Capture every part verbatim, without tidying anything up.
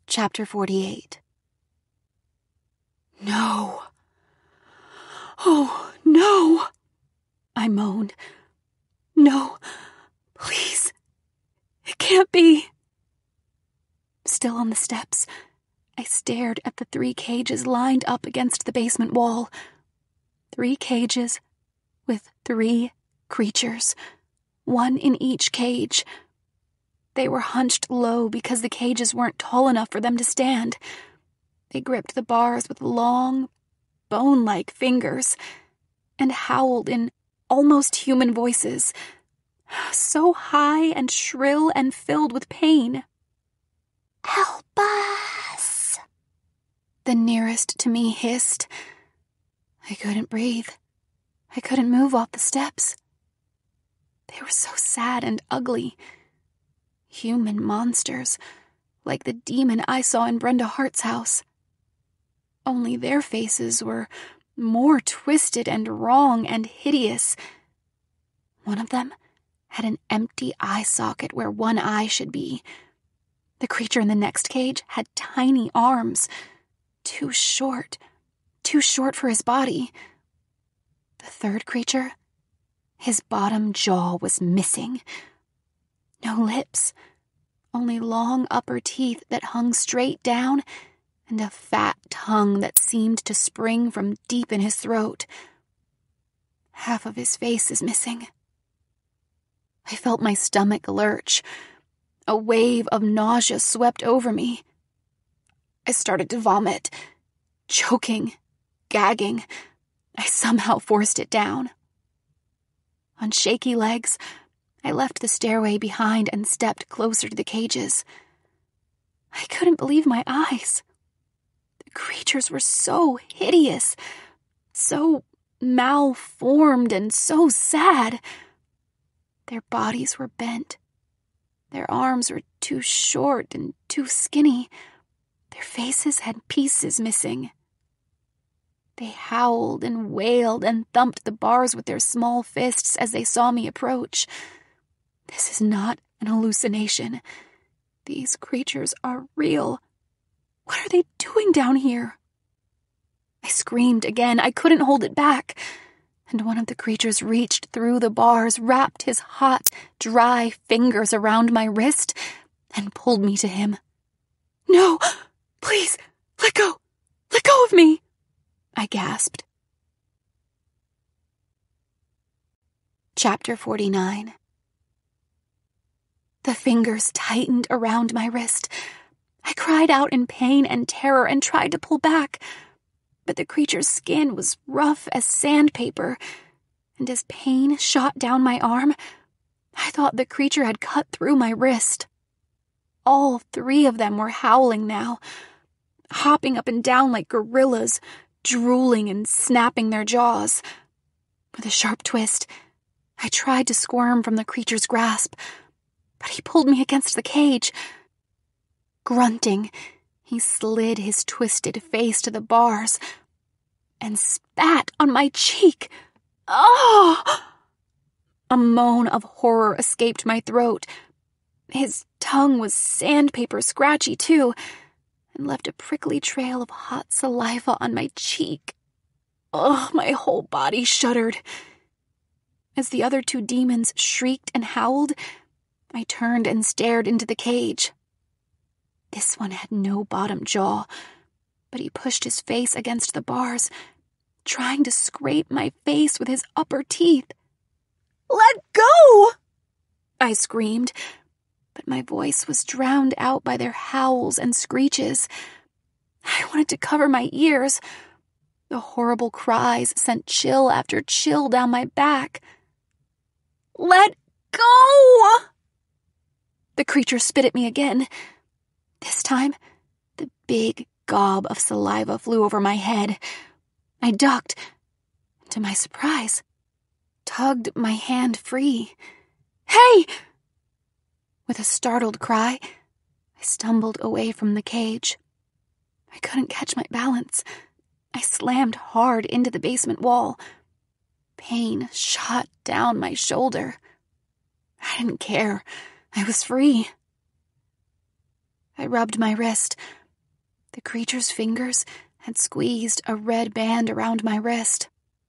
Chapter forty-eight. No. Oh, no, I moaned. No, please. It can't be. Still on the steps, I stared at the three cages lined up against the basement wall. Three cages with three creatures, one in each cage. They were hunched low because the cages weren't tall enough for them to stand. They gripped the bars with long, bone-like fingers and howled in almost human voices, so high and shrill and filled with pain. "Help us!" the nearest to me hissed. I couldn't breathe. I couldn't move off the steps. They were so sad and ugly. Human monsters, like the demon I saw in Brenda Hart's house. Only their faces were more twisted and wrong and hideous. One of them had an empty eye socket where one eye should be. The creature in the next cage had tiny arms, too short, too short for his body. The third creature, his bottom jaw was missing. No lips, only long upper teeth that hung straight down and a fat tongue that seemed to spring from deep in his throat. Half of his face is missing. I felt my stomach lurch. A wave of nausea swept over me. I started to vomit, choking, gagging. I somehow forced it down. On shaky legs, I left the stairway behind and stepped closer to the cages. I couldn't believe my eyes. The creatures were so hideous, so malformed and so sad. Their bodies were bent. Their arms were too short and too skinny. Their faces had pieces missing. They howled and wailed and thumped the bars with their small fists as they saw me approach. This is not an hallucination. These creatures are real. What are they doing down here? I screamed again. I couldn't hold it back. And one of the creatures reached through the bars, wrapped his hot, dry fingers around my wrist, and pulled me to him. "No, please, let go. Let go of me," I gasped. Chapter forty-nine. The fingers tightened around my wrist. I cried out in pain and terror and tried to pull back, but the creature's skin was rough as sandpaper, and as pain shot down my arm, I thought the creature had cut through my wrist. All three of them were howling now, hopping up and down like gorillas, drooling and snapping their jaws. With a sharp twist, I tried to squirm from the creature's grasp, but he pulled me against the cage. Grunting, he slid his twisted face to the bars and spat on my cheek. Oh! A moan of horror escaped my throat. His tongue was sandpaper scratchy, too, and left a prickly trail of hot saliva on my cheek. Ugh, my whole body shuddered. As the other two demons shrieked and howled, I turned and stared into the cage. This one had no bottom jaw, but he pushed his face against the bars, trying to scrape my face with his upper teeth. "Let go!" I screamed, but my voice was drowned out by their howls and screeches. I wanted to cover my ears. The horrible cries sent chill after chill down my back. "Let go!" The creature spit at me again. This time, the big gob of saliva flew over my head. I ducked, and to my surprise, tugged my hand free. "Hey!" With a startled cry, I stumbled away from the cage. I couldn't catch my balance. I slammed hard into the basement wall. Pain shot down my shoulder. I didn't care. I was free. I rubbed my wrist, The creature's fingers had squeezed a red band around my wrist.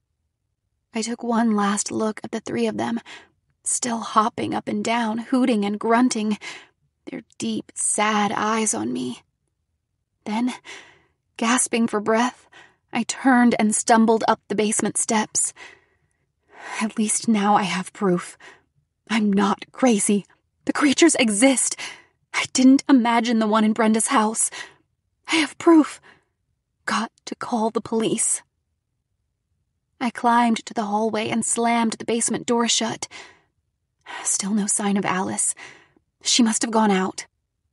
I took one last look at the three of them, still hopping up and down, hooting and grunting, their deep, sad eyes on me. Then, gasping for breath, I turned and stumbled up the basement steps. At least now I have proof. I'm not crazy. The creatures exist. I didn't imagine the one in Brenda's house. I have proof. Got to call the police. I climbed to the hallway and slammed the basement door shut. Still no sign of Alice. She must have gone out.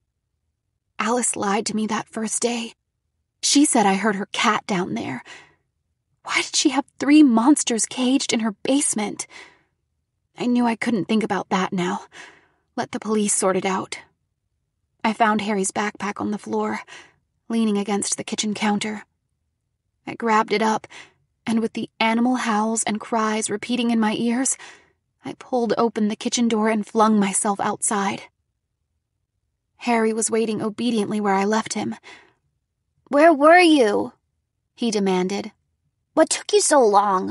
Alice lied to me that first day. She said I heard her cat down there. Why did she have three monsters caged in her basement? I knew I couldn't think about that now. Let the police sort it out. I found Harry's backpack on the floor, leaning against the kitchen counter. I grabbed it up, and with the animal howls and cries repeating in my ears, I pulled open the kitchen door and flung myself outside. Harry was waiting obediently where I left him. "Where were you?" he demanded. "What took you so long?"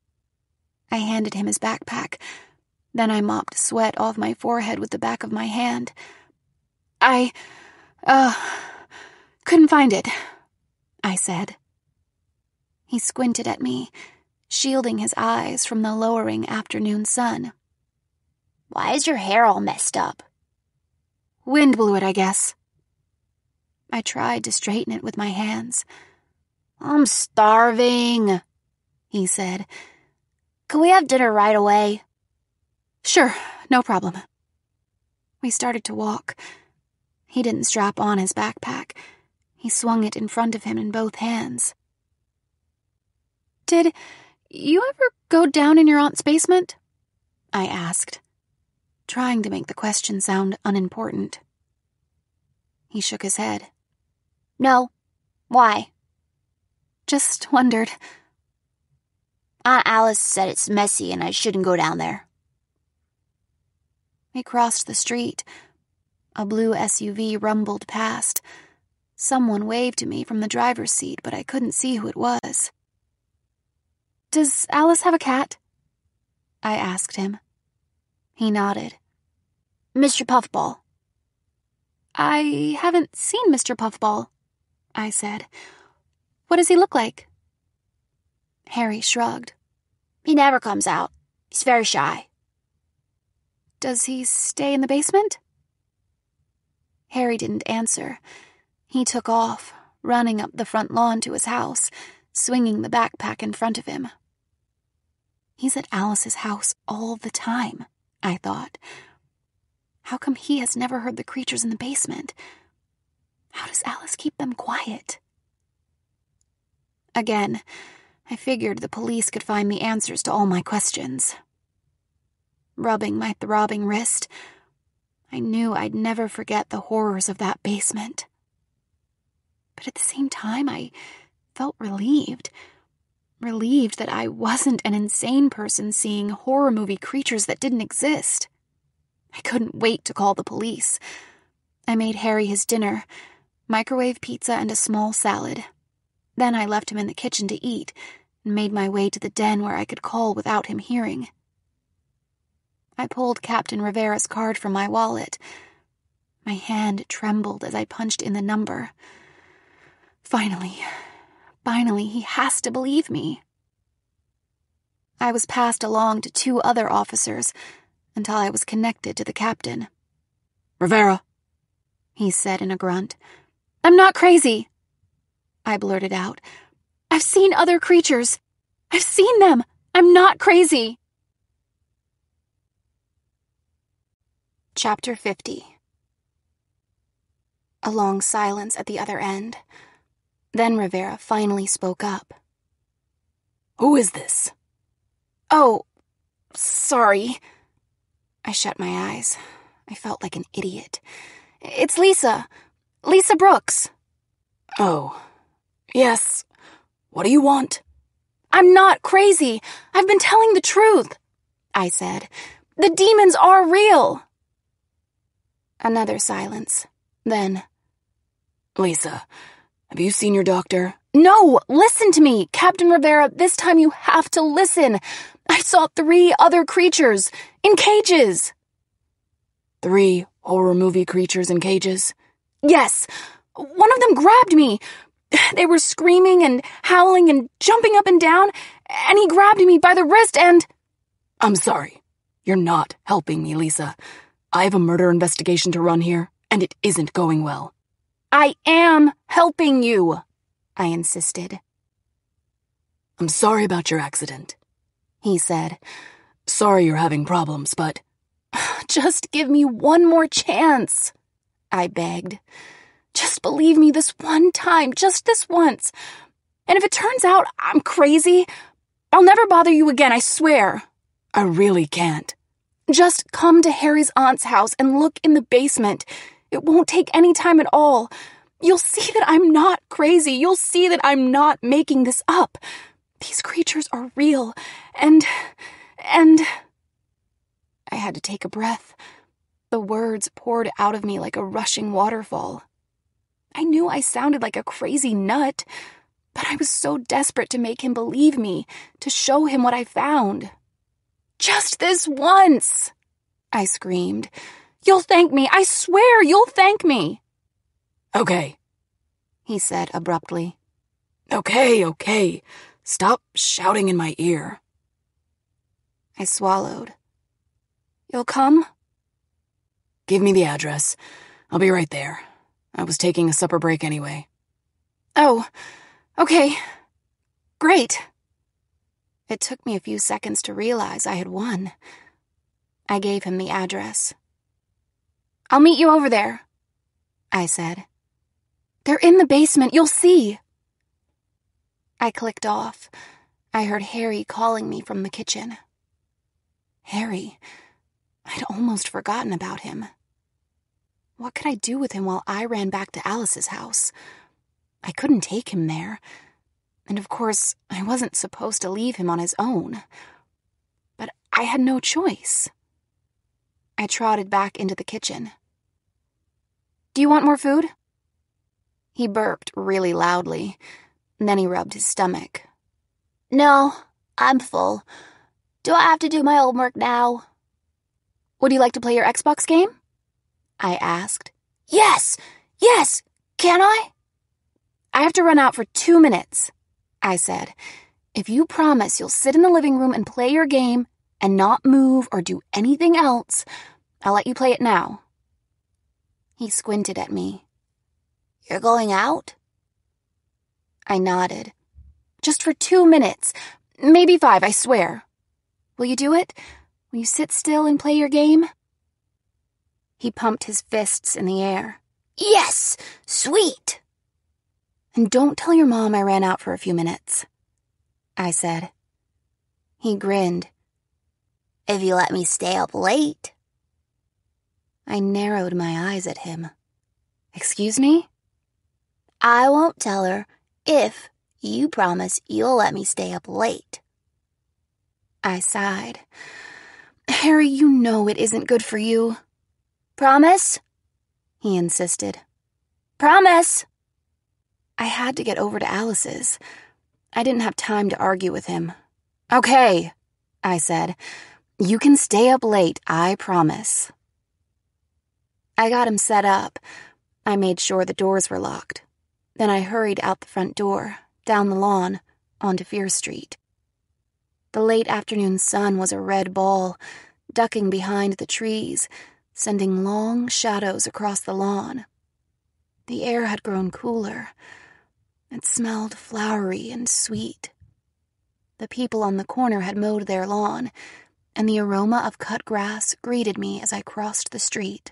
I handed him his backpack. Then I mopped sweat off my forehead with the back of my hand. I, uh, couldn't find it, I said. He squinted at me, shielding his eyes from the lowering afternoon sun. "Why is your hair all messed up?" "Wind blew it, I guess." I tried to straighten it with my hands. "I'm starving," he said. "Can we have dinner right away?" "Sure, no problem." We started to walk. He didn't strap on his backpack. He swung it in front of him in both hands. "Did you ever go down in your aunt's basement?" I asked, trying to make the question sound unimportant. He shook his head. "No. Why?" "Just wondered." "Aunt Alice said it's messy and I shouldn't go down there." We crossed the street. A blue S U V rumbled past. Someone waved to me from the driver's seat, but I couldn't see who it was. "Does Alice have a cat?" I asked him. He nodded. "Mister Puffball." "I haven't seen Mister Puffball," I said. "What does he look like?" Harry shrugged. "He never comes out. He's very shy." "Does he stay in the basement?" Harry didn't answer. He took off, running up the front lawn to his house, swinging the backpack in front of him. He's at Alice's house all the time, I thought. How come he has never heard the creatures in the basement? How does Alice keep them quiet? Again, I figured the police could find the answers to all my questions. Rubbing my throbbing wrist, I knew I'd never forget the horrors of that basement. But at the same time, I felt relieved. Relieved that I wasn't an insane person seeing horror movie creatures that didn't exist. I couldn't wait to call the police. I made Harry his dinner, microwave pizza and a small salad. Then I left him in the kitchen to eat and made my way to the den where I could call without him hearing. I pulled Captain Rivera's card from my wallet. My hand trembled as I punched in the number. Finally, finally, he has to believe me. I was passed along to two other officers until I was connected to the captain. "Rivera," he said in a grunt. "I'm not crazy," I blurted out. "I've seen other creatures. I've seen them. I'm not crazy." Chapter fifty. A long silence at the other end. Then Rivera finally spoke up. "Who is this?" "Oh, sorry." I shut my eyes. I felt like an idiot. "It's Lisa. Lisa Brooks." "Oh, yes. What do you want?" "I'm not crazy. I've been telling the truth," I said. "The demons are real." Another silence. Then, "Lisa, Have you seen your doctor? No, listen to me, Captain Rivera. This time you have to listen. I saw three other creatures in cages. Three horror movie creatures in cages? Yes. One of them grabbed me. They were screaming and howling and jumping up and down, and he grabbed me by the wrist and... I'm sorry. You're not helping me, Lisa. I have a murder investigation to run here, and it isn't going well. I am helping you, I insisted. I'm sorry about your accident, he said. Sorry you're having problems, but... Just give me one more chance, I begged. Just believe me this one time, just this once. And if it turns out I'm crazy, I'll never bother you again, I swear. I really can't. Just come to Harry's aunt's house and look in the basement. It won't take any time at all. You'll see that I'm not crazy. You'll see that I'm not making this up. These creatures are real, and... and... I had to take a breath. The words poured out of me like a rushing waterfall. I knew I sounded like a crazy nut, but I was so desperate to make him believe me, to show him what I found. Just this once, I screamed. You'll thank me. I swear you'll thank me. Okay, he said abruptly. Okay, okay. Stop shouting in my ear. I swallowed. You'll come? Give me the address. I'll be right there. I was taking a supper break anyway. Oh, okay. Great. It took me a few seconds to realize I had won. I gave him the address. I'll meet you over there, I said. They're in the basement, you'll see. I clicked off. I heard Harry calling me from the kitchen. Harry. I'd almost forgotten about him. What could I do with him while I ran back to Alice's house? I couldn't take him there. And of course, I wasn't supposed to leave him on his own. But I had no choice. I trotted back into the kitchen. Do you want more food? He burped really loudly, and then he rubbed his stomach. No, I'm full. Do I have to do my homework now? Would you like to play your Xbox game? I asked. Yes, yes, can I? I have to run out for two minutes, I said. If you promise you'll sit in the living room and play your game and not move or do anything else, I'll let you play it now. He squinted at me. You're going out? I nodded. Just for two minutes, maybe five, I swear. Will you do it? Will you sit still and play your game? He pumped his fists in the air. Yes! Sweet! And don't tell your mom I ran out for a few minutes, I said. He grinned. If you let me stay up late. I narrowed my eyes at him. Excuse me? I won't tell her if you promise you'll let me stay up late. I sighed. Harry, you know it isn't good for you. Promise? He insisted. Promise! I had to get over to Alice's. I didn't have time to argue with him. Okay, I said. You can stay up late, I promise. I got him set up. I made sure the doors were locked. Then I hurried out the front door, down the lawn, onto Fear Street. The late afternoon sun was a red ball, ducking behind the trees, sending long shadows across the lawn. The air had grown cooler. It smelled flowery and sweet. The people on the corner had mowed their lawn, and the aroma of cut grass greeted me as I crossed the street.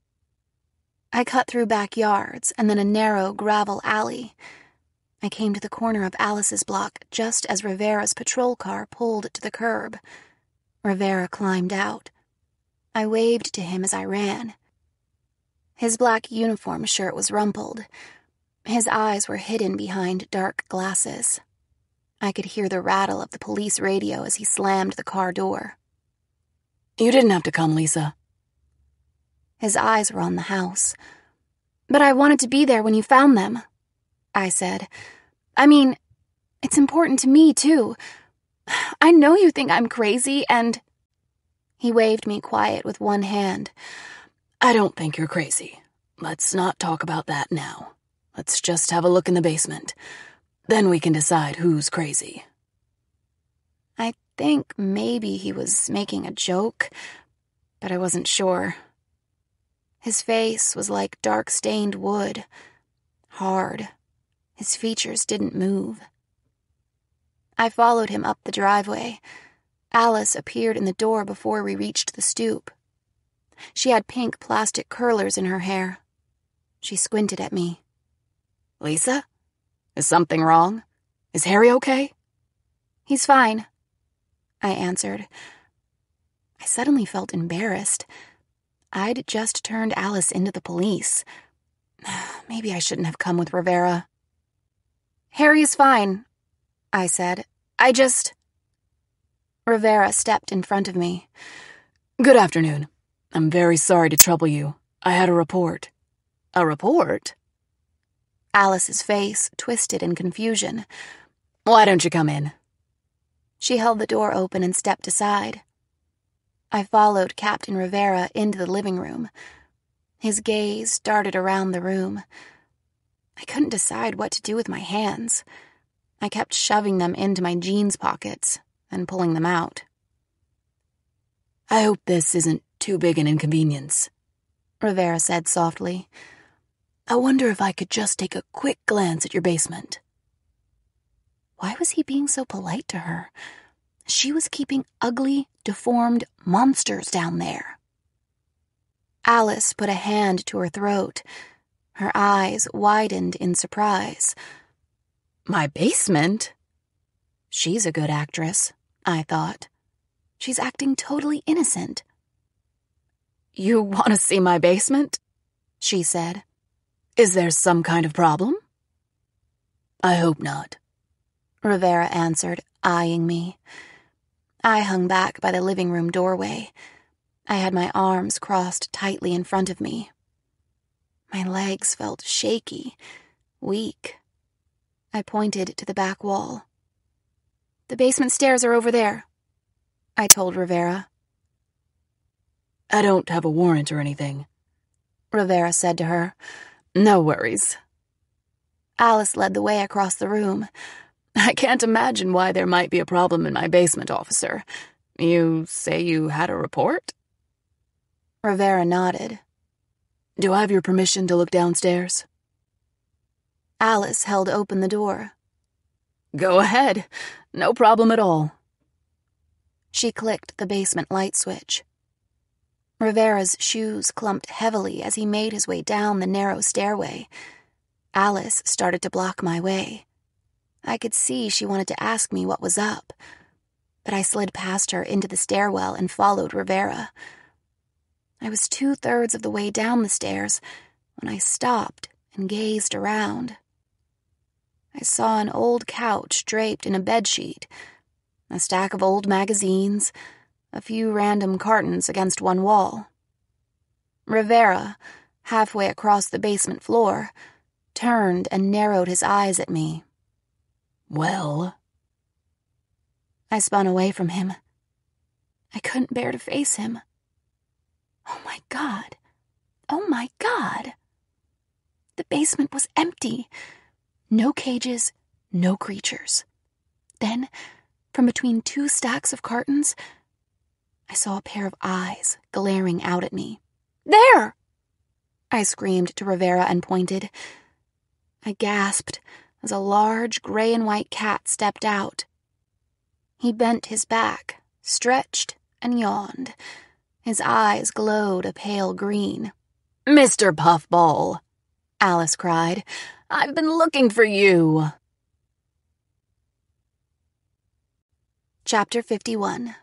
I cut through backyards and then a narrow gravel alley. I came to the corner of Alice's block just as Rivera's patrol car pulled to the curb. Rivera climbed out. I waved to him as I ran. His black uniform shirt was rumpled. His eyes were hidden behind dark glasses. I could hear the rattle of the police radio as he slammed the car door. You didn't have to come, Lisa. His eyes were on the house. But I wanted to be there when you found them. I said. I mean, it's important to me, too. I know you think I'm crazy, and... He waved me quiet with one hand. I don't think you're crazy. Let's not talk about that now. Let's just have a look in the basement. Then we can decide who's crazy. I think maybe he was making a joke, but I wasn't sure. His face was like dark-stained wood. Hard. His features didn't move. I followed him up the driveway. Alice appeared in the door before we reached the stoop. She had pink plastic curlers in her hair. She squinted at me. Lisa? Is something wrong? Is Harry okay? He's fine, I answered. I suddenly felt embarrassed. I'd just turned Alice into the police. Maybe I shouldn't have come with Rivera. Harry is fine, I said. I just... Rivera stepped in front of me. Good afternoon. I'm very sorry to trouble you. I had a report. A report? Alice's face twisted in confusion. Why don't you come in? She held the door open and stepped aside. I followed Captain Rivera into the living room. His gaze darted around the room. I couldn't decide what to do with my hands. I kept shoving them into my jeans pockets and pulling them out. I hope this isn't too big an inconvenience, Rivera said softly. I wonder if I could just take a quick glance at your basement. Why was he being so polite to her? She was keeping ugly, deformed monsters down there. Alice put a hand to her throat. Her eyes widened in surprise. My basement? She's a good actress, I thought. She's acting totally innocent. You want to see my basement? She said. Is there some kind of problem? I hope not, Rivera answered, eyeing me. I hung back by the living room doorway. I had my arms crossed tightly in front of me. My legs felt shaky, weak. I pointed to the back wall. The basement stairs are over there, I told Rivera. I don't have a warrant or anything, Rivera said to her. No worries. Alice led the way across the room. I can't imagine why there might be a problem in my basement, officer. You say you had a report? Rivera nodded. Do I have your permission to look downstairs? Alice held open the door. Go ahead. No problem at all. She clicked the basement light switch. Rivera's shoes clumped heavily as he made his way down the narrow stairway. Alice started to block my way. I could see she wanted to ask me what was up, but I slid past her into the stairwell and followed Rivera. I was two-thirds of the way down the stairs when I stopped and gazed around. I saw an old couch draped in a bedsheet, a stack of old magazines, a few random cartons against one wall. Rivera, halfway across the basement floor, turned and narrowed his eyes at me. Well? I spun away from him. I couldn't bear to face him. Oh my God. Oh my God. The basement was empty. No cages, no creatures. Then, from between two stacks of cartons, I saw a pair of eyes glaring out at me. There! I screamed to Rivera and pointed. I gasped as a large gray and white cat stepped out. He bent his back, stretched, and yawned. His eyes glowed a pale green. Mister Puffball, Alice cried. I've been looking for you. Chapter fifty-one.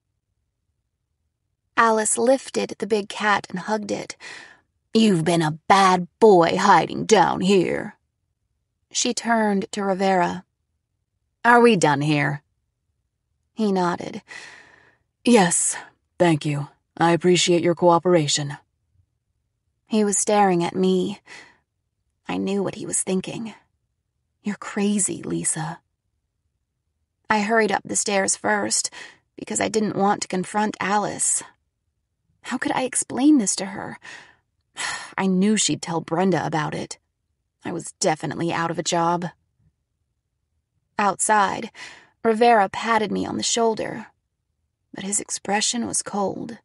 Alice lifted the big cat and hugged it. You've been a bad boy hiding down here. She turned to Rivera. Are we done here? He nodded. Yes, thank you. I appreciate your cooperation. He was staring at me. I knew what he was thinking. You're crazy, Lisa. I hurried up the stairs first because I didn't want to confront Alice. How could I explain this to her? I knew she'd tell Brenda about it. I was definitely out of a job. Outside, Rivera patted me on the shoulder, but his expression was cold.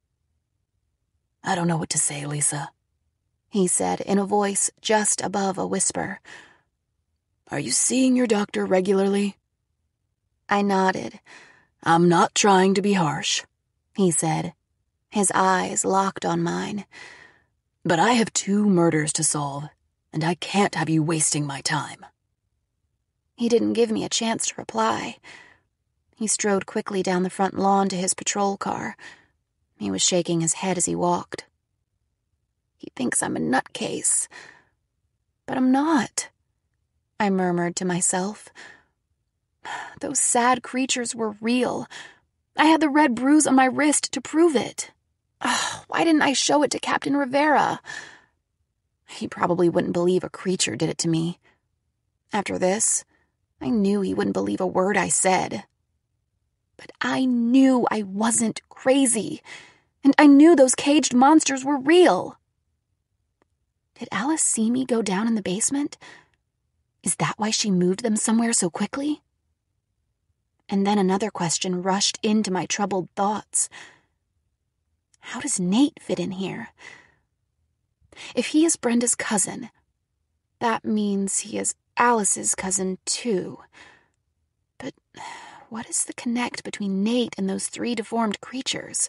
I don't know what to say, Lisa, he said in a voice just above a whisper. Are you seeing your doctor regularly? I nodded. I'm not trying to be harsh, he said, his eyes locked on mine. But I have two murders to solve, and I can't have you wasting my time. He didn't give me a chance to reply. He strode quickly down the front lawn to his patrol car. He was shaking his head as he walked. He thinks I'm a nutcase. But I'm not, I murmured to myself. Those sad creatures were real. I had the red bruise on my wrist to prove it. Oh, why didn't I show it to Captain Rivera? He probably wouldn't believe a creature did it to me. After this, I knew he wouldn't believe a word I said. But I knew I wasn't crazy, and I knew those caged monsters were real. Did Alice see me go down in the basement? Is that why she moved them somewhere so quickly? And then another question rushed into my troubled thoughts. How does Nate fit in here? If he is Brenda's cousin, that means he is Alice's cousin too. But what is the connect between Nate and those three deformed creatures?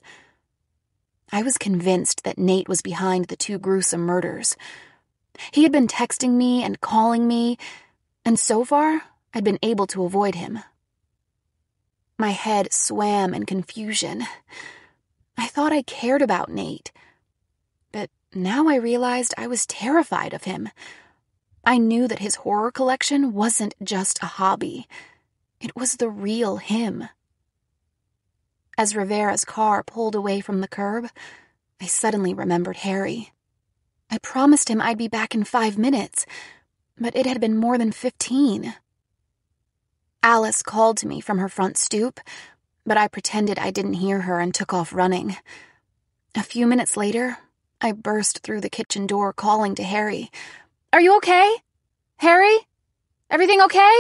I was convinced that Nate was behind the two gruesome murders. He had been texting me and calling me, and so far, I'd been able to avoid him. My head swam in confusion. I thought I cared about Nate, but now I realized I was terrified of him. I knew that his horror collection wasn't just a hobby. It was the real him. As Rivera's car pulled away from the curb, I suddenly remembered Harry. I promised him I'd be back in five minutes, but it had been more than fifteen. Alice called to me from her front stoop, but I pretended I didn't hear her and took off running. A few minutes later, I burst through the kitchen door calling to Harry. Are you okay? Harry? Everything okay?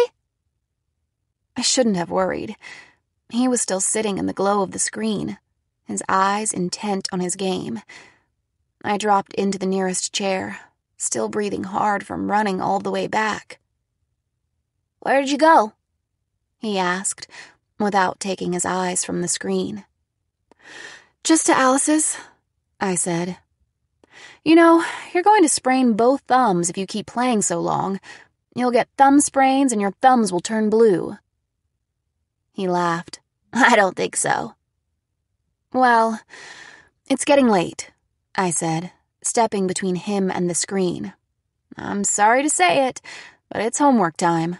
I shouldn't have worried. He was still sitting in the glow of the screen, his eyes intent on his game. I dropped into the nearest chair, still breathing hard from running all the way back. Where did you go? He asked, without taking his eyes from the screen. Just to Alice's, I said. You know, you're going to sprain both thumbs if you keep playing so long. You'll get thumb sprains and your thumbs will turn blue. He laughed. I don't think so. Well, it's getting late, I said, stepping between him and the screen. I'm sorry to say it, but it's homework time.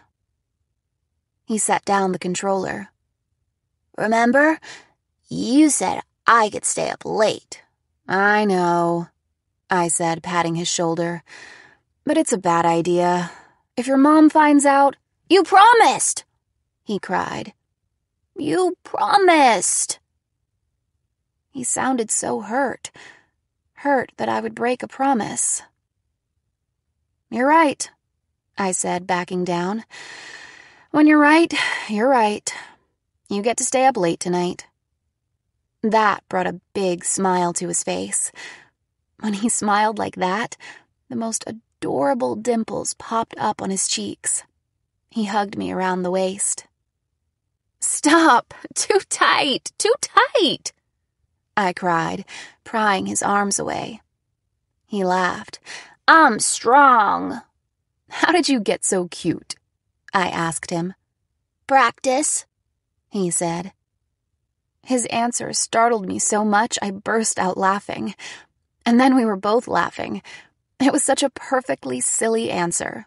He set down the controller. Remember? You said I could stay up late. I know, I said, patting his shoulder. But it's a bad idea. If your mom finds out... You promised! He cried. You promised! He sounded so hurt. Hurt that I would break a promise. You're right, I said, backing down. When you're right, you're right. You get to stay up late tonight. That brought a big smile to his face. When he smiled like that, the most adorable dimples popped up on his cheeks. He hugged me around the waist. Stop! Too tight! Too tight! I cried, prying his arms away. He laughed. I'm strong. How did you get so cute? I asked him. Practice, he said. His answer startled me so much I burst out laughing. And then we were both laughing. It was such a perfectly silly answer.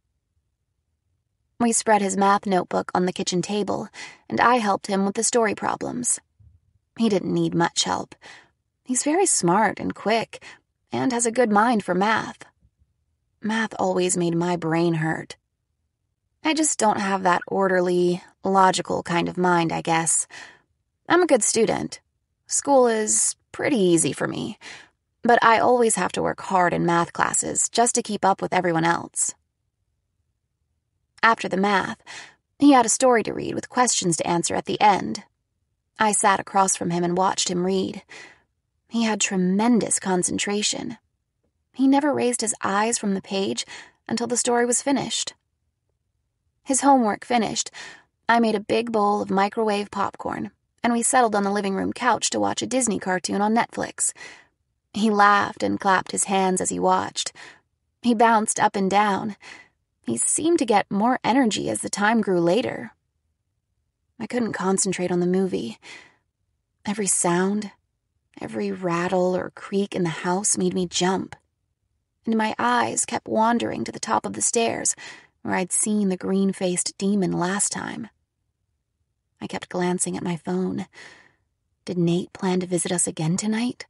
We spread his math notebook on the kitchen table, and I helped him with the story problems. He didn't need much help. He's very smart and quick, and has a good mind for math. Math always made my brain hurt. I just don't have that orderly, logical kind of mind, I guess. I'm a good student. School is pretty easy for me, but I always have to work hard in math classes just to keep up with everyone else. After the math, he had a story to read with questions to answer at the end. I sat across from him and watched him read. He had tremendous concentration. He never raised his eyes from the page until the story was finished. His homework finished, I made a big bowl of microwave popcorn, and we settled on the living room couch to watch a Disney cartoon on Netflix. He laughed and clapped his hands as he watched. He bounced up and down. He seemed to get more energy as the time grew later. I couldn't concentrate on the movie. Every sound, every rattle or creak in the house made me jump, and my eyes kept wandering to the top of the stairs where I'd seen the green-faced demon last time. I kept glancing at my phone. Did Nate plan to visit us again tonight?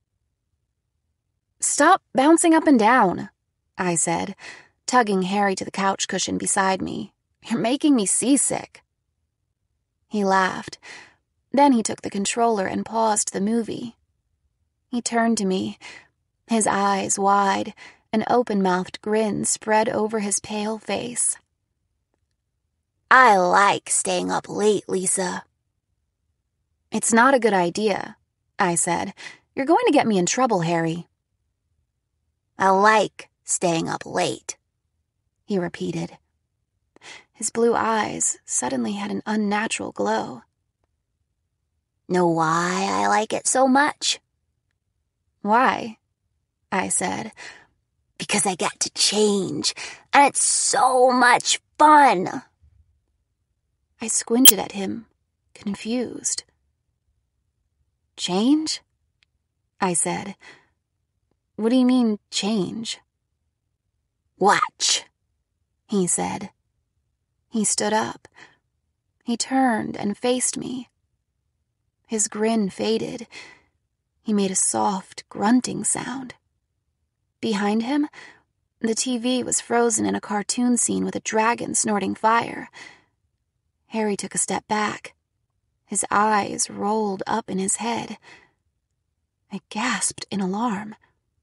"Stop bouncing up and down," I said, tugging Harry to the couch cushion beside me. "You're making me seasick." He laughed. Then he took the controller and paused the movie. He turned to me, his eyes wide, an open-mouthed grin spread over his pale face. "I like staying up late, Lisa." "It's not a good idea," I said. "You're going to get me in trouble, Harry." "I like staying up late," he repeated. His blue eyes suddenly had an unnatural glow. "Know why I like it so much?" "Why?" I said. "Because I get to change, and it's so much fun." I squinted at him, confused. "Change?" I said. "What do you mean, change?" "Watch," he said. He stood up. He turned and faced me. His grin faded. He made a soft, grunting sound. Behind him, the T V was frozen in a cartoon scene with a dragon snorting fire. Harry took a step back. His eyes rolled up in his head. I gasped in alarm.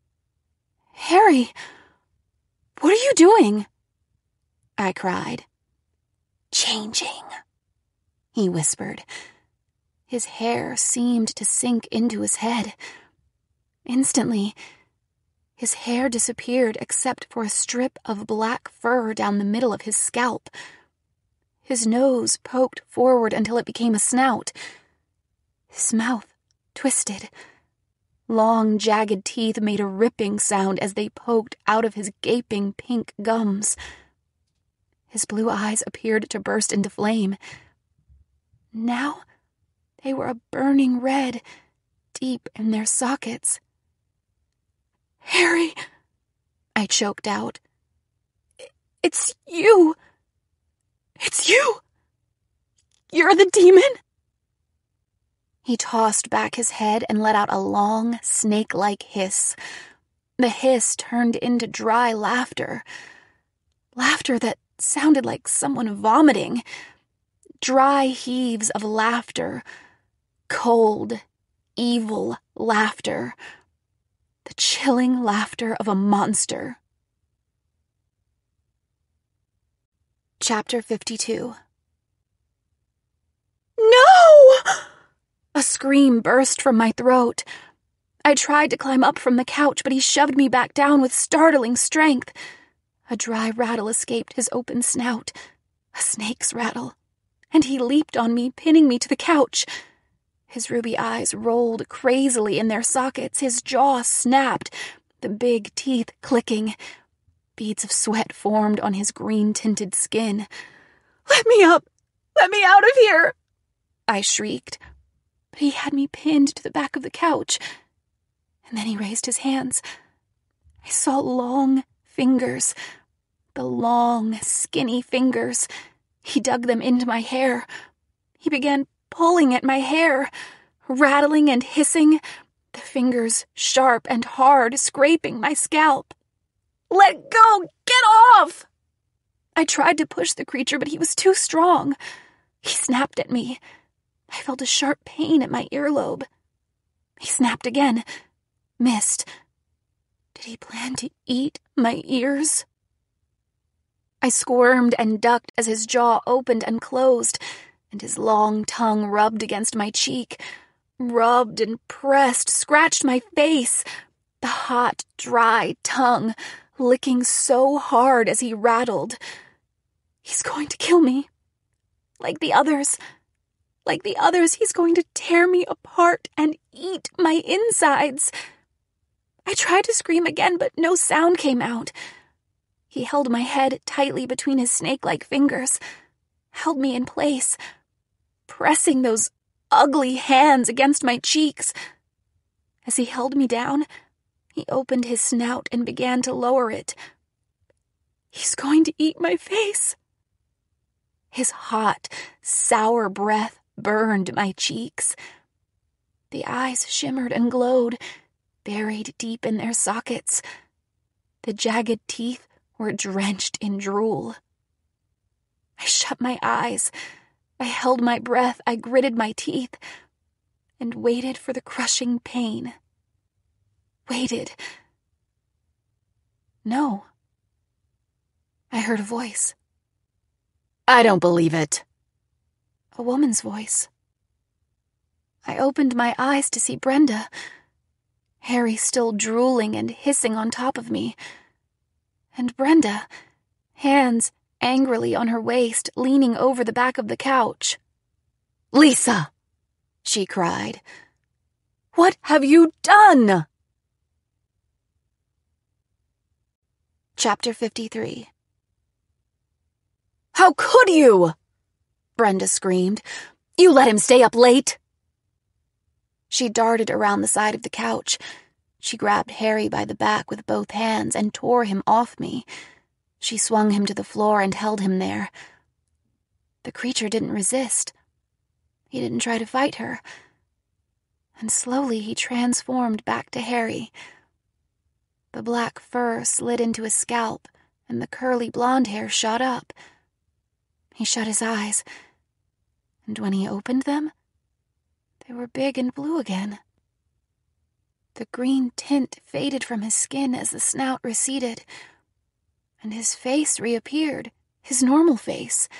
"Harry, what are you doing?" I cried. "Changing," he whispered. His hair seemed to sink into his head. Instantly, his hair disappeared except for a strip of black fur down the middle of his scalp. His nose poked forward until it became a snout. His mouth twisted. Long, jagged teeth made a ripping sound as they poked out of his gaping pink gums. His blue eyes appeared to burst into flame. Now they were a burning red, deep in their sockets. "Harry," I choked out. "It's you! It's you! You're the demon!" He tossed back his head and let out a long, snake-like hiss. The hiss turned into dry laughter. Laughter that sounded like someone vomiting. Dry heaves of laughter. Cold, evil laughter. The chilling laughter of a monster. Chapter fifty-two. "No!" A scream burst from my throat. I tried to climb up from the couch, but he shoved me back down with startling strength. A dry rattle escaped his open snout, a snake's rattle, and he leaped on me, pinning me to the couch. His ruby eyes rolled crazily in their sockets, his jaw snapped, the big teeth clicking. Beads of sweat formed on his green-tinted skin. "Let me up! Let me out of here!" I shrieked. But he had me pinned to the back of the couch. And then he raised his hands. I saw long fingers. The long, skinny fingers. He dug them into my hair. He began pulling at my hair, rattling and hissing, the fingers sharp and hard, scraping my scalp. "Let go! Get off!" I tried to push the creature, but he was too strong. He snapped at me. I felt a sharp pain at my earlobe. He snapped again. Missed. Did he plan to eat my ears? I squirmed and ducked as his jaw opened and closed, and his long tongue rubbed against my cheek, rubbed and pressed, scratched my face, the hot, dry tongue licking so hard as he rattled. He's going to kill me. Like the others. Like the others, he's going to tear me apart and eat my insides. I tried to scream again, but no sound came out. He held my head tightly between his snake-like fingers, held me in place, pressing those ugly hands against my cheeks. As he held me down, he opened his snout and began to lower it. He's going to eat my face. His hot, sour breath burned my cheeks. The eyes shimmered and glowed, buried deep in their sockets. The jagged teeth were drenched in drool. I shut my eyes. I held my breath. I gritted my teeth and waited for the crushing pain. Waited. No. I heard a voice. I don't believe it. A woman's voice. I opened my eyes to see Brenda, Harry still drooling and hissing on top of me, and Brenda, hands angrily on her waist, leaning over the back of the couch. "Lisa!" she cried. "What have you done?" Chapter fifty-three. "How could you?" Brenda screamed. "You let him stay up late." She darted around the side of the couch. She grabbed Harry by the back with both hands and tore him off me. She swung him to the floor and held him there. The creature didn't resist. He didn't try to fight her. And slowly he transformed back to Harry. The black fur slid into his scalp, and the curly blonde hair shot up. He shut his eyes, and when he opened them, they were big and blue again. The green tint faded from his skin as the snout receded, and his face reappeared, his normal face.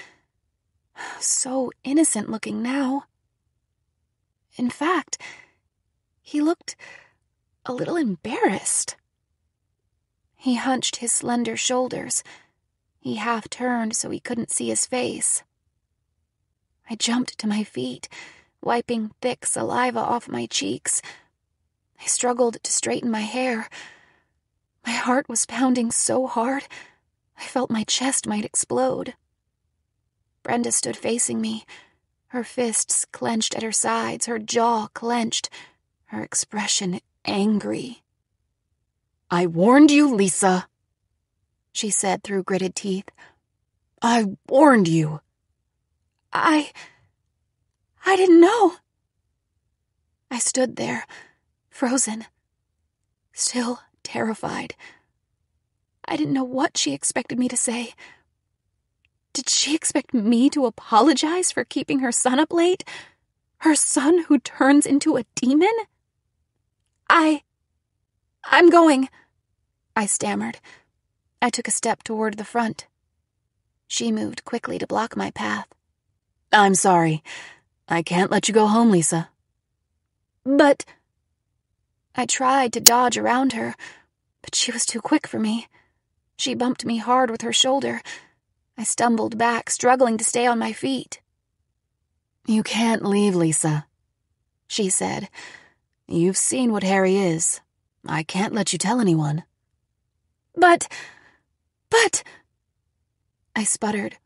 So innocent-looking now. In fact, he looked a little embarrassed. He hunched his slender shoulders. He half-turned so he couldn't see his face. I jumped to my feet, wiping thick saliva off my cheeks. I struggled to straighten my hair. My heart was pounding so hard, I felt my chest might explode. Brenda stood facing me, her fists clenched at her sides, her jaw clenched, her expression angry. "I warned you, Lisa," she said through gritted teeth. "I warned you." I... I didn't know. I stood there, frozen, still terrified. I didn't know what she expected me to say. Did she expect me to apologize for keeping her son up late? Her son who turns into a demon? I... I'm going, I stammered. I took a step toward the front. She moved quickly to block my path. "I'm sorry. I can't let you go home, Lisa." "But..." I tried to dodge around her, but she was too quick for me. She bumped me hard with her shoulder. I stumbled back, struggling to stay on my feet. "You can't leave, Lisa," she said. "You've seen what Harry is. I can't let you tell anyone." But... But... I sputtered.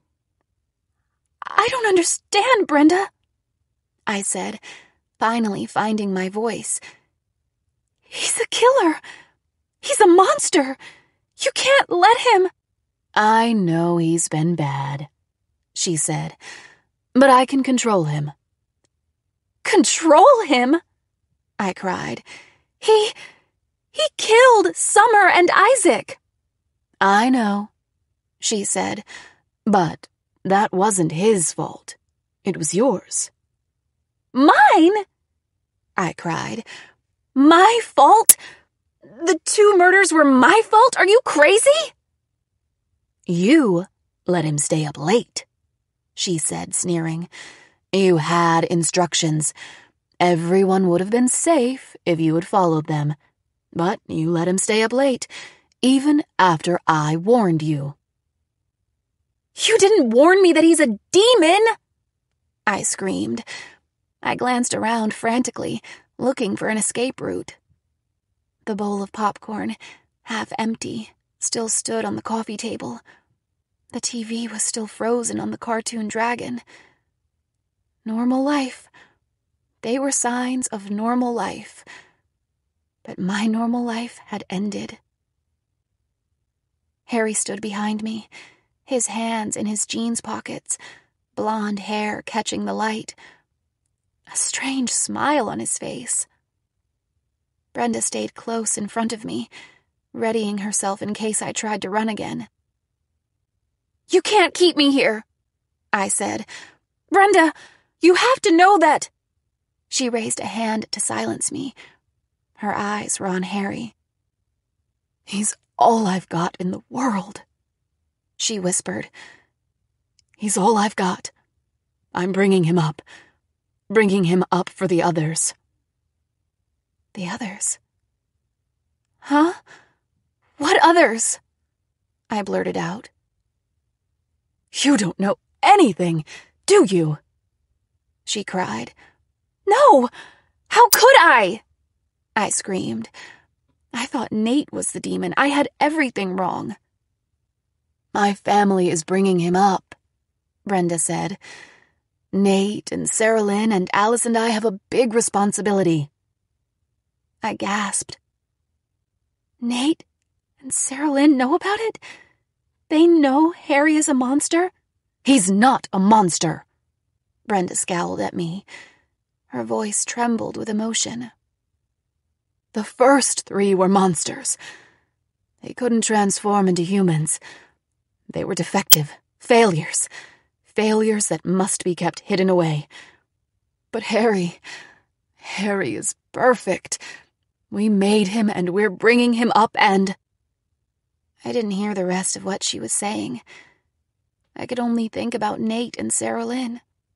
"I don't understand, Brenda," I said, finally finding my voice. "He's a killer. He's a monster. You can't let him." "I know he's been bad," she said, "but I can control him." "Control him?" I cried. He... he killed Summer and Isaac." "I know," she said, But that wasn't his fault. It was yours. Mine? I cried. My fault? The two murders were my fault? Are you crazy? You let him stay up late, she said, sneering. You had instructions. Everyone would have been safe if you had followed them. But you let him stay up late, even after I warned you. You didn't warn me that he's a demon! I screamed. I glanced around frantically, looking for an escape route. The bowl of popcorn, half empty, still stood on the coffee table. The T V was still frozen on the cartoon dragon. Normal life. They were signs of normal life. But my normal life had ended. Harry stood behind me, his hands in his jeans pockets, blonde hair catching the light, a strange smile on his face. Brenda stayed close in front of me, readying herself in case I tried to run again. You can't keep me here, I said. Brenda, you have to know that. She raised a hand to silence me. Her eyes were on Harry. He's all I've got in the world, she whispered. He's all I've got. I'm bringing him up. Bringing him up for the others. The others? Huh? What others? I blurted out. You don't know anything, do you? She cried. No! How could I? I screamed. I thought Nate was the demon. I had everything wrong. My family is bringing him up, Brenda said. Nate and Sarah Lynn and Alice and I have a big responsibility. I gasped. Nate and Sarah Lynn know about it? They know Harry is a monster? He's not a monster. Brenda scowled at me. Her voice trembled with emotion. The first three were monsters. They couldn't transform into humans. They were defective, failures. Failures that must be kept hidden away. But Harry, Harry is perfect. We made him and we're bringing him up and... I didn't hear the rest of what she was saying. I could only think about Nate and Sarah Lynn.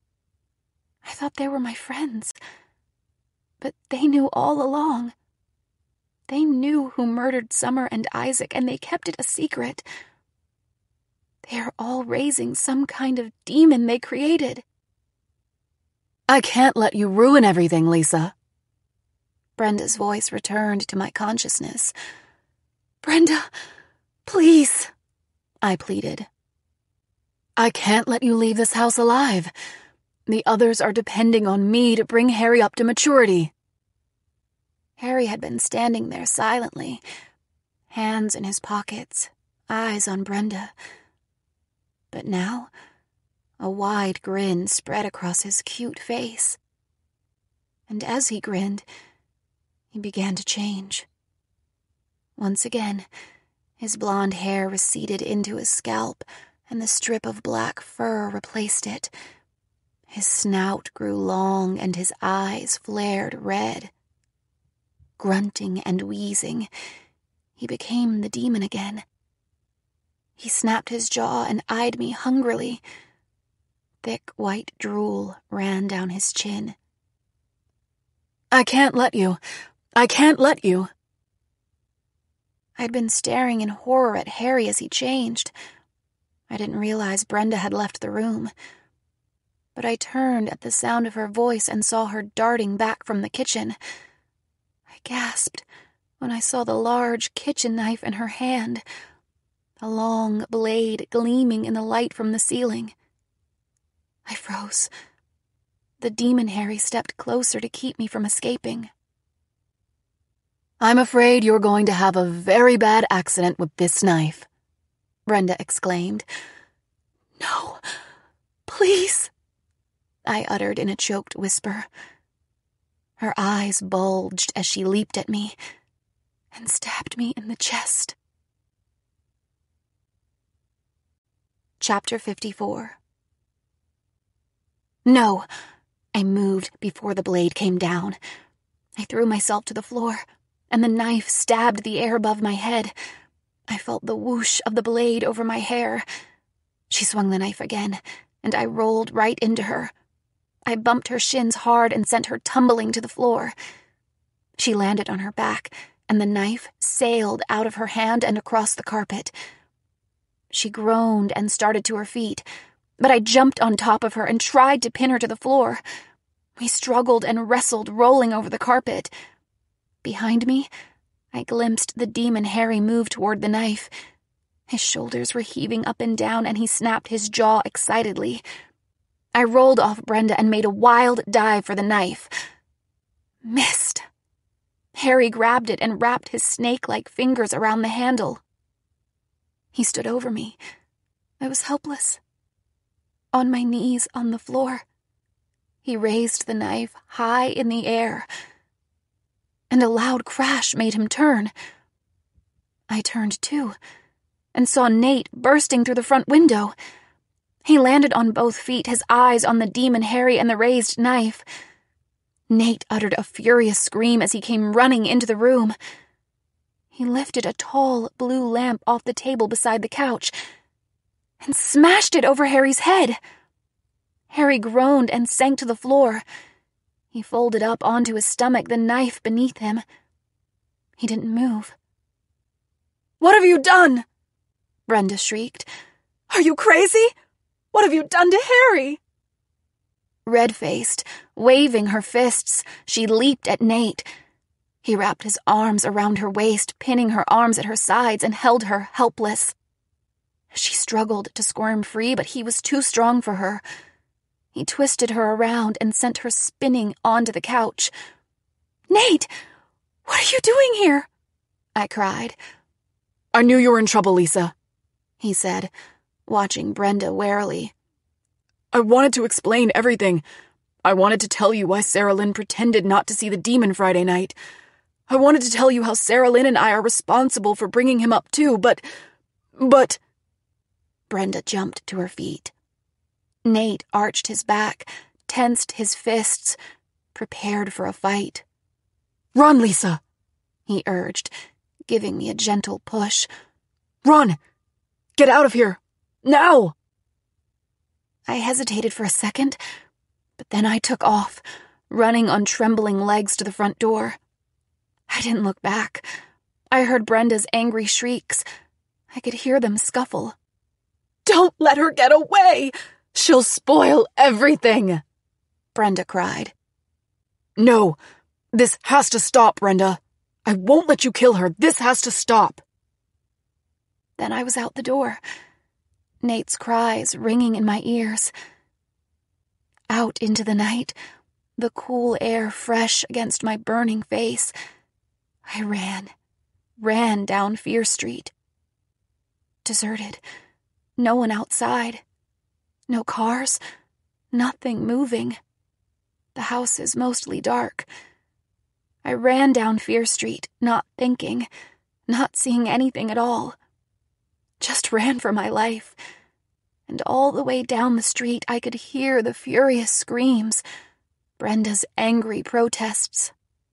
I thought they were my friends. But they knew all along. They knew who murdered Summer and Isaac, and they kept it a secret. They are all raising some kind of demon they created. I can't let you ruin everything, Lisa. Brenda's voice returned to my consciousness. Brenda, please, I pleaded. I can't let you leave this house alive. The others are depending on me to bring Harry up to maturity. Harry had been standing there silently, hands in his pockets, eyes on Brenda. But now, a wide grin spread across his cute face. And as he grinned, he began to change. Once again, his blonde hair receded into his scalp, and the strip of black fur replaced it. His snout grew long, and his eyes flared red. Grunting and wheezing, he became the demon again. He snapped his jaw and eyed me hungrily. Thick white drool ran down his chin. I can't let you. I can't let you. I'd been staring in horror at Harry as he changed. I didn't realize Brenda had left the room. But I turned at the sound of her voice and saw her darting back from the kitchen. I gasped when I saw the large kitchen knife in her hand, the long blade gleaming in the light from the ceiling. I froze. The demon Harry stepped closer to keep me from escaping. I'm afraid you're going to have a very bad accident with this knife, Brenda exclaimed. No, please, I uttered in a choked whisper. Her eyes bulged as she leaped at me and stabbed me in the chest. Chapter fifty-four. No! I moved before the blade came down. I threw myself to the floor, and the knife stabbed the air above my head. I felt the whoosh of the blade over my hair. She swung the knife again, and I rolled right into her. I bumped her shins hard and sent her tumbling to the floor. She landed on her back, and the knife sailed out of her hand and across the carpet. She groaned and started to her feet, but I jumped on top of her and tried to pin her to the floor. We struggled and wrestled, rolling over the carpet. Behind me, I glimpsed the demon Harry move toward the knife. His shoulders were heaving up and down, and he snapped his jaw excitedly. I rolled off Brenda and made a wild dive for the knife. Missed. Harry grabbed it and wrapped his snake-like fingers around the handle. He stood over me. I was helpless. On my knees on the floor. He raised the knife high in the air, and a loud crash made him turn. I turned too, and saw Nate bursting through the front window. He landed on both feet, his eyes on the demon Harry and the raised knife. Nate uttered a furious scream as he came running into the room. He lifted a tall blue lamp off the table beside the couch and smashed it over Harry's head. Harry groaned and sank to the floor. He folded up onto his stomach, the knife beneath him. He didn't move. "What have you done?" Brenda shrieked. "Are you crazy? What have you done to Harry?" Red-faced, waving her fists, she leaped at Nate. He wrapped his arms around her waist, pinning her arms at her sides, and held her helpless. She struggled to squirm free, but he was too strong for her. He twisted her around and sent her spinning onto the couch. "Nate, what are you doing here?" I cried. "I knew you were in trouble, Lisa," he said, watching Brenda warily. "I wanted to explain everything. I wanted to tell you why Sarah Lynn pretended not to see the demon Friday night. I wanted to tell you how Sarah Lynn and I are responsible for bringing him up too, but... but... Brenda jumped to her feet. Nate arched his back, tensed his fists, prepared for a fight. "Run, Lisa," he urged, giving me a gentle push. "Run! Get out of here! Now!" I hesitated for a second, but then I took off, running on trembling legs to the front door. I didn't look back. I heard Brenda's angry shrieks. I could hear them scuffle. "Don't let her get away! She'll spoil everything!" Brenda cried. "No, this has to stop, Brenda. I won't let you kill her. This has to stop." Then I was out the door, Nate's cries ringing in my ears. Out into the night, the cool air fresh against my burning face. I ran, ran down Fear Street. Deserted. No one outside. No cars. Nothing moving. The house is mostly dark. I ran down Fear Street, not thinking, not seeing anything at all. Just ran for my life. And all the way down the street I could hear the furious screams, Brenda's angry protests.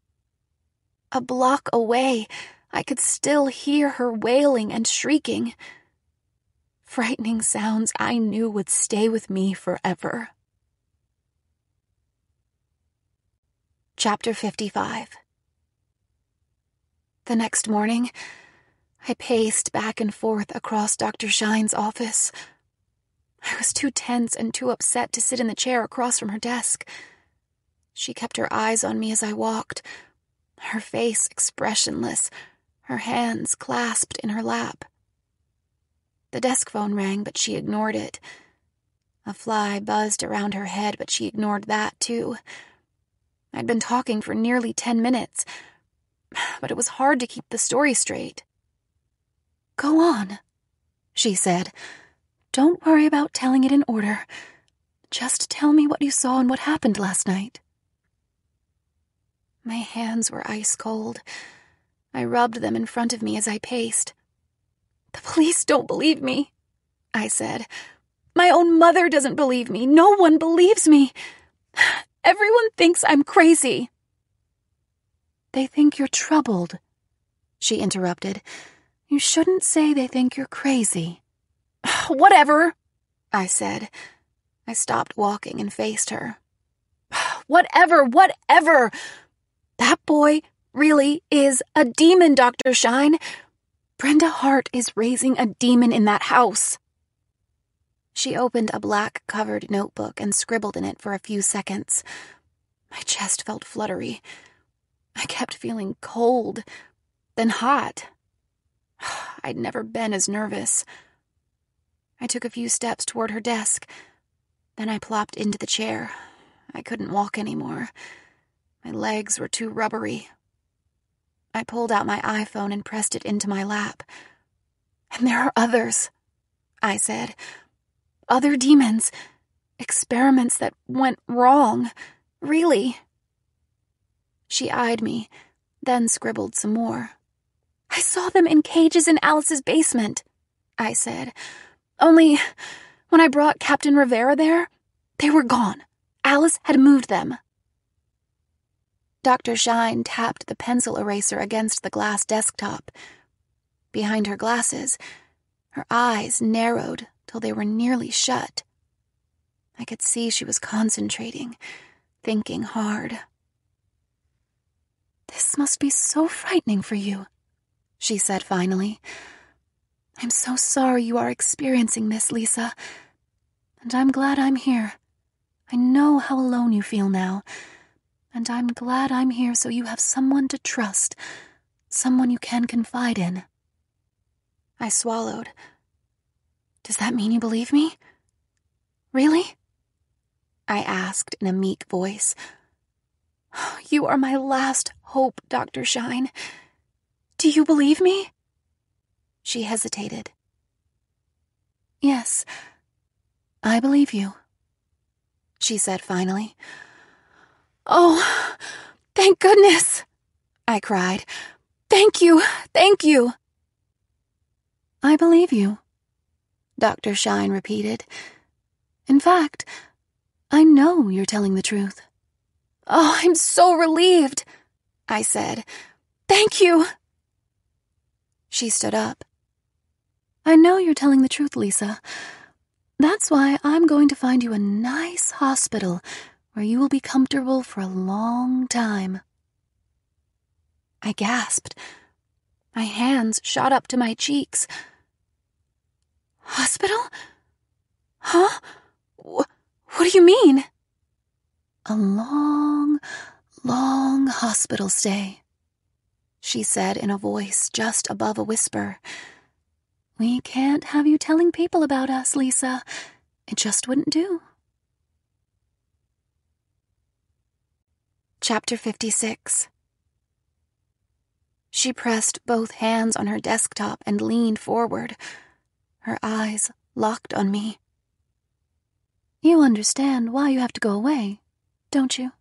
A block away, I could still hear her wailing and shrieking. Frightening sounds I knew would stay with me forever. Chapter fifty-five. The next morning, I paced back and forth across Doctor Shine's office. I was too tense and too upset to sit in the chair across from her desk. She kept her eyes on me as I walked, her face expressionless, her hands clasped in her lap. The desk phone rang, but she ignored it. A fly buzzed around her head, but she ignored that, too. I'd been talking for nearly ten minutes, but it was hard to keep the story straight. "Go on," she said. "Don't worry about telling it in order. Just tell me what you saw and what happened last night." My hands were ice cold. I rubbed them in front of me as I paced. "The police don't believe me," I said. My own mother doesn't believe me. No one believes me. Everyone thinks I'm crazy. They think you're troubled, she interrupted. You shouldn't say they think you're crazy. Whatever, I said. I stopped walking and faced her. Whatever, whatever. That boy really is a demon, Doctor Shine. Brenda Hart is raising a demon in that house. She opened a black-covered notebook and scribbled in it for a few seconds. My chest felt fluttery. I kept feeling cold, then hot. I'd never been as nervous. I took a few steps toward her desk. Then I plopped into the chair. I couldn't walk anymore. My legs were too rubbery. I pulled out my iPhone and pressed it into my lap. And there are others, I said. Other demons. Experiments that went wrong. Really. She eyed me, then scribbled some more. I saw them in cages in Alice's basement, I said. Only, when I brought Captain Rivera there, they were gone. Alice had moved them. Doctor Shine tapped the pencil eraser against the glass desktop. Behind her glasses, her eyes narrowed till they were nearly shut. I could see she was concentrating, thinking hard. This must be so frightening for you, she said finally. I'm so sorry you are experiencing this, Lisa. And I'm glad I'm here. I know how alone you feel now. And I'm glad I'm here so you have someone to trust, someone you can confide in. I swallowed. Does that mean you believe me? Really? I asked in a meek voice. You are my last hope, Doctor Shine. Do you believe me? She hesitated. Yes, I believe you, she said finally. Oh, thank goodness, I cried. Thank you, thank you. I believe you, Doctor Shine repeated. In fact, I know you're telling the truth. Oh, I'm so relieved, I said. Thank you. She stood up. I know you're telling the truth, Lisa. That's why I'm going to find you a nice hospital where you will be comfortable for a long time. I gasped. My hands shot up to my cheeks. Hospital? Huh? Wh- what do you mean? A long, long hospital stay, she said in a voice just above a whisper. We can't have you telling people about us, Lisa. It just wouldn't do. Chapter fifty-six. She pressed both hands on her desktop and leaned forward, her eyes locked on me. You understand why you have to go away, don't you?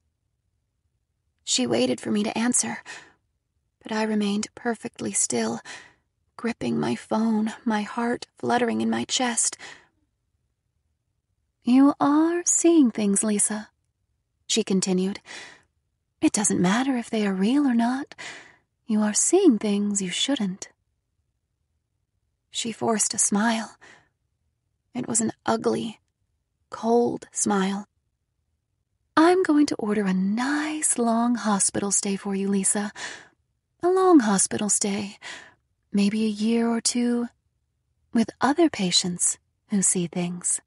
She waited for me to answer, but I remained perfectly still, gripping my phone, my heart fluttering in my chest. You are seeing things, Lisa, she continued. It doesn't matter if they are real or not. You are seeing things you shouldn't. She forced a smile. It was an ugly, cold smile. I'm going to order a nice long hospital stay for you, Lisa. A long hospital stay, maybe a year or two, with other patients who see things.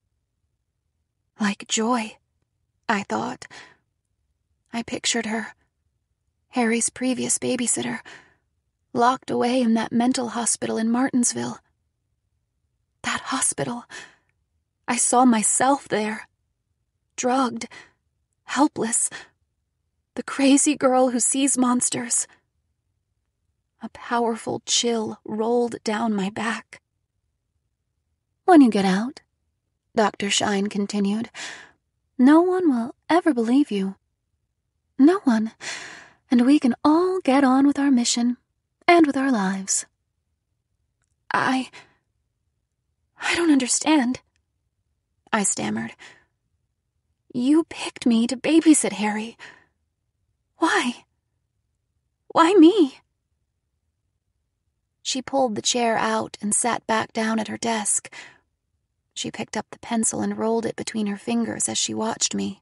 Like Joy, I thought. I pictured her, Harry's previous babysitter, locked away in that mental hospital in Martinsville. That hospital. I saw myself there, drugged, helpless, the crazy girl who sees monsters. A powerful chill rolled down my back. When you get out, Doctor Shine continued, no one will ever believe you. No one. And we can all get on with our mission and with our lives. I... I don't understand, I stammered. You picked me to babysit Harry. Why? Why me? She pulled the chair out and sat back down at her desk. She picked up the pencil and rolled it between her fingers as she watched me.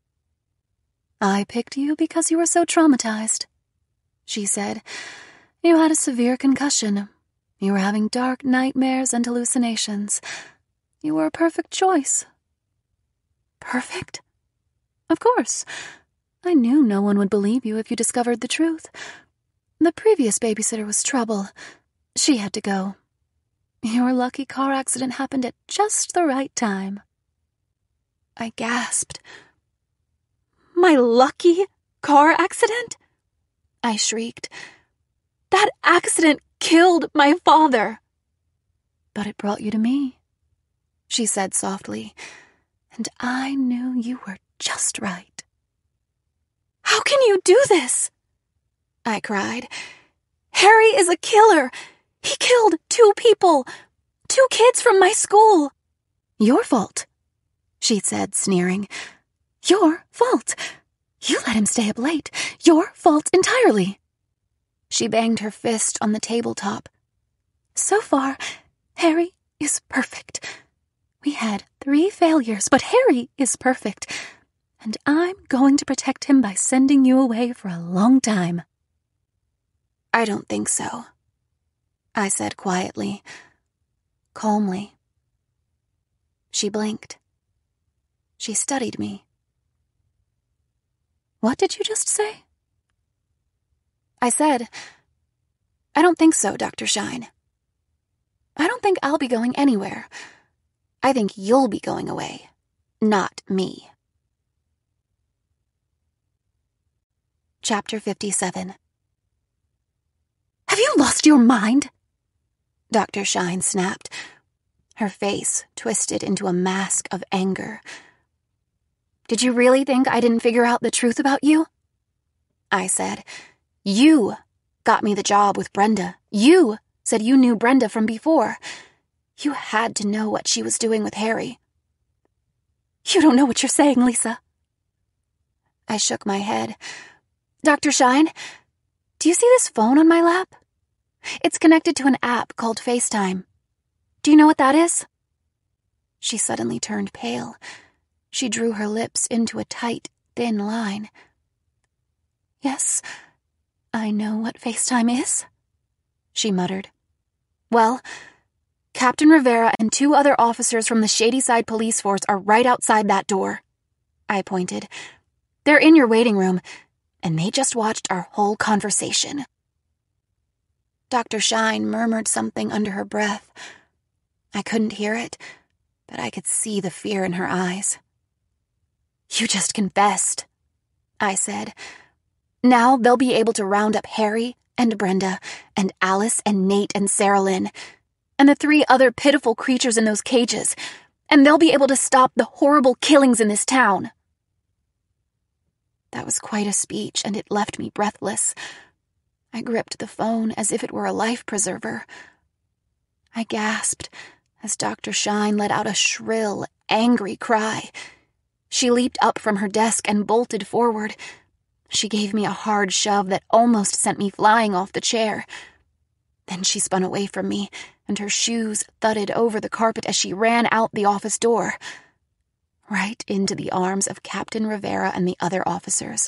I picked you because you were so traumatized, she said. You had a severe concussion. You were having dark nightmares and hallucinations. You were a perfect choice. Perfect? Of course. I knew no one would believe you if you discovered the truth. The previous babysitter was trouble. She had to go. Your lucky car accident happened at just the right time. I gasped. My lucky car accident? I shrieked. That accident killed my father. But it brought you to me, she said softly, and I knew you were just right. How can you do this? I cried. Harry is a killer. He killed two people, two kids from my school. Your fault, she said, sneering. Your fault. You let him stay up late. Your fault entirely. She banged her fist on the tabletop. So far, Harry is perfect. We had three failures, but Harry is perfect. And I'm going to protect him by sending you away for a long time. I don't think so, I said quietly, calmly. She blinked. She studied me. What did you just say? I said, I don't think so, Doctor Shine. I don't think I'll be going anywhere. I think you'll be going away, not me. Chapter fifty-seven. Have you lost your mind? Doctor Shine snapped, her face twisted into a mask of anger. Did you really think I didn't figure out the truth about you? I said. You got me the job with Brenda. You said you knew Brenda from before. You had to know what she was doing with Harry. You don't know what you're saying, Lisa. I shook my head. Doctor Shine, do you see this phone on my lap? It's connected to an app called FaceTime. Do you know what that is? She suddenly turned pale. She drew her lips into a tight, thin line. Yes, I know what FaceTime is, she muttered. Well, Captain Rivera and two other officers from the Shadyside Police Force are right outside that door. I pointed. They're in your waiting room, and they just watched our whole conversation. Doctor Shine murmured something under her breath. I couldn't hear it, but I could see the fear in her eyes. You just confessed, I said. Now they'll be able to round up Harry and Brenda and Alice and Nate and Sarah Lynn and the three other pitiful creatures in those cages, and they'll be able to stop the horrible killings in this town. That was quite a speech, and it left me breathless. I gripped the phone as if it were a life preserver. I gasped as Doctor Shine let out a shrill, angry cry. She leaped up from her desk and bolted forward. She gave me a hard shove that almost sent me flying off the chair. Then she spun away from me, and her shoes thudded over the carpet as she ran out the office door, right into the arms of Captain Rivera and the other officers.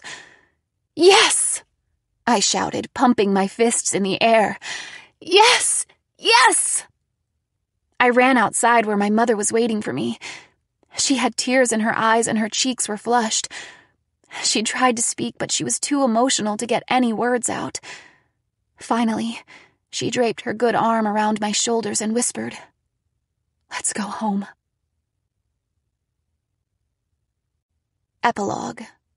Yes! I shouted, pumping my fists in the air. Yes! Yes! I ran outside where my mother was waiting for me. She had tears in her eyes and her cheeks were flushed. She tried to speak, but she was too emotional to get any words out. Finally, she draped her good arm around my shoulders and whispered, "Let's go home." Epilogue.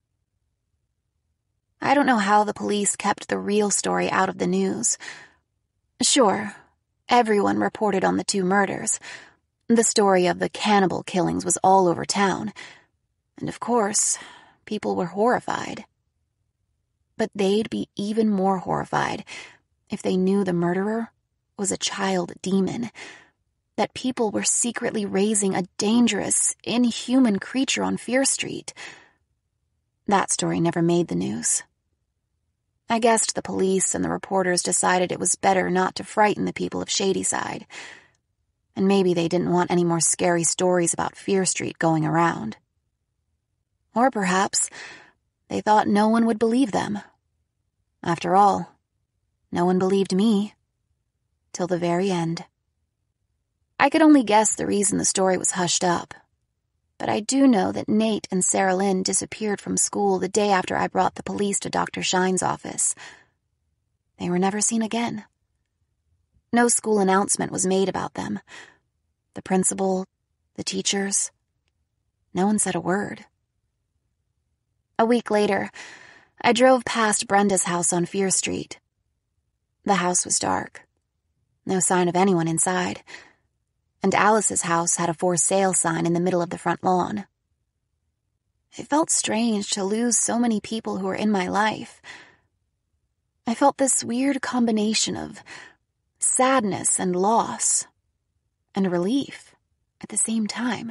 I don't know how the police kept the real story out of the news. Sure, everyone reported on the two murders. The story of the cannibal killings was all over town. And of course, people were horrified. But they'd be even more horrified if they knew the murderer was a child demon. that people were secretly raising a dangerous, inhuman creature on Fear Street. That story never made the news. I guessed the police and the reporters decided it was better not to frighten the people of Shadyside. And maybe they didn't want any more scary stories about Fear Street going around. Or perhaps they thought no one would believe them. After all, no one believed me. Till the very end. I could only guess the reason the story was hushed up. But I do know that Nate and Sarah Lynn disappeared from school the day after I brought the police to Doctor Shine's office. They were never seen again. No school announcement was made about them. The principal, the teachers, no one said a word. A week later, I drove past Brenda's house on Fear Street. The house was dark. No sign of anyone inside. And Alice's house had a for sale sign in the middle of the front lawn. It felt strange to lose so many people who were in my life. I felt this weird combination of sadness and loss and relief at the same time.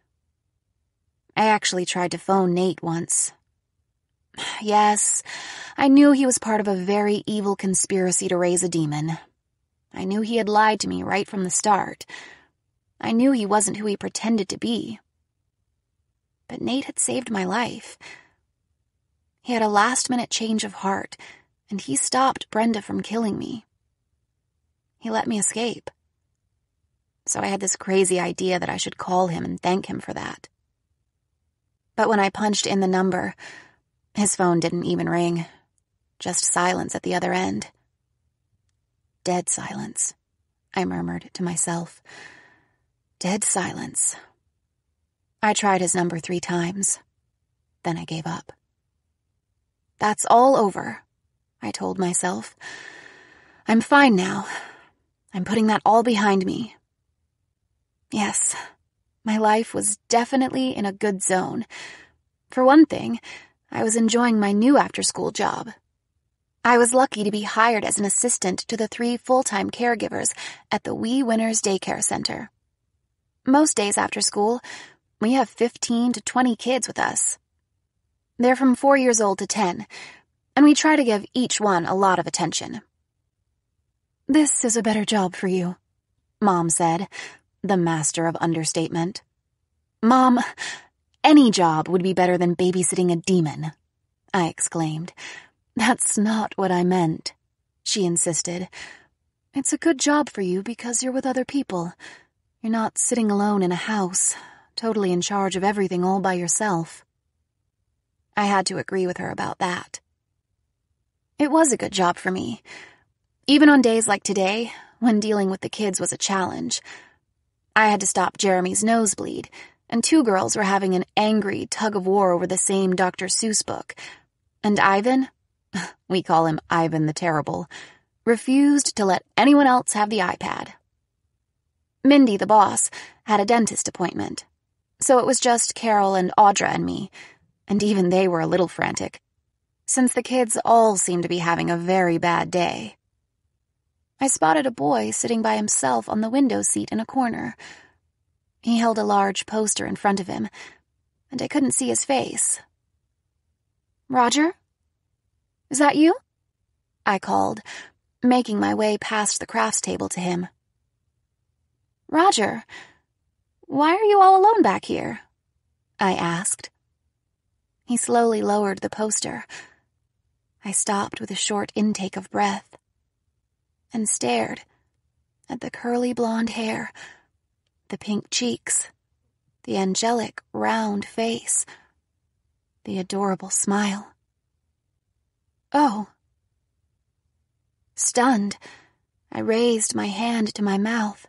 I actually tried to phone Nate once. Yes, I knew he was part of a very evil conspiracy to raise a demon. I knew he had lied to me right from the start. I knew he wasn't who he pretended to be. But Nate had saved my life. He had a last-minute change of heart, and he stopped Brenda from killing me. He let me escape. So I had this crazy idea that I should call him and thank him for that. But when I punched in the number, his phone didn't even ring. Just silence at the other end. Dead silence, I murmured to myself. Dead silence. I tried his number three times. Then I gave up. That's all over, I told myself. I'm fine now. I'm putting that all behind me. Yes, my life was definitely in a good zone. For one thing, I was enjoying my new after-school job. I was lucky to be hired as an assistant to the three full-time caregivers at the Wee Winners Daycare Center. Most days after school, we have fifteen to twenty kids with us. They're from four years old to ten, and we try to give each one a lot of attention. This is a better job for you, Mom said, the master of understatement. Mom, any job would be better than babysitting a demon, I exclaimed. That's not what I meant, she insisted. It's a good job for you because you're with other people. You're not sitting alone in a house, totally in charge of everything all by yourself. I had to agree with her about that. It was a good job for me. Even on days like today, when dealing with the kids was a challenge. I had to stop Jeremy's nosebleed, and two girls were having an angry tug-of-war over the same Doctor Seuss book. And Ivan, we call him Ivan the Terrible, refused to let anyone else have the iPad. Mindy, the boss, had a dentist appointment, so it was just Carol and Audra and me, and even they were a little frantic, since the kids all seemed to be having a very bad day. I spotted a boy sitting by himself on the window seat in a corner. He held a large poster in front of him, and I couldn't see his face. Roger? Is that you? I called, making my way past the crafts table to him. Roger, why are you all alone back here? I asked. He slowly lowered the poster. I stopped with a short intake of breath and stared at the curly blonde hair, the pink cheeks, the angelic round face, the adorable smile. Oh. Stunned, I raised my hand to my mouth.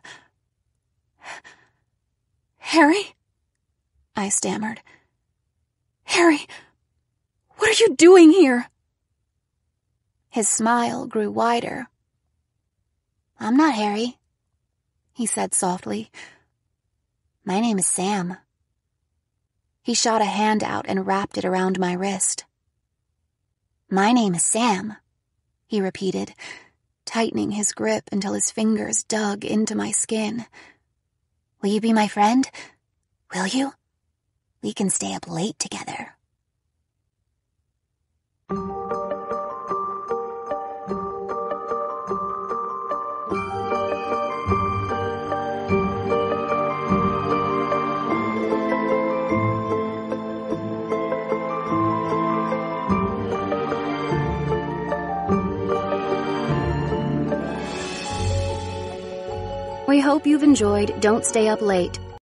Harry? I stammered. Harry, what are you doing here? His smile grew wider. I'm not Harry, he said softly. My name is Sam. He shot a hand out and wrapped it around my wrist. My name is Sam, he repeated, tightening his grip until his fingers dug into my skin. Will you be my friend? Will you? We can stay up late together. We hope you've enjoyed Don't Stay Up Late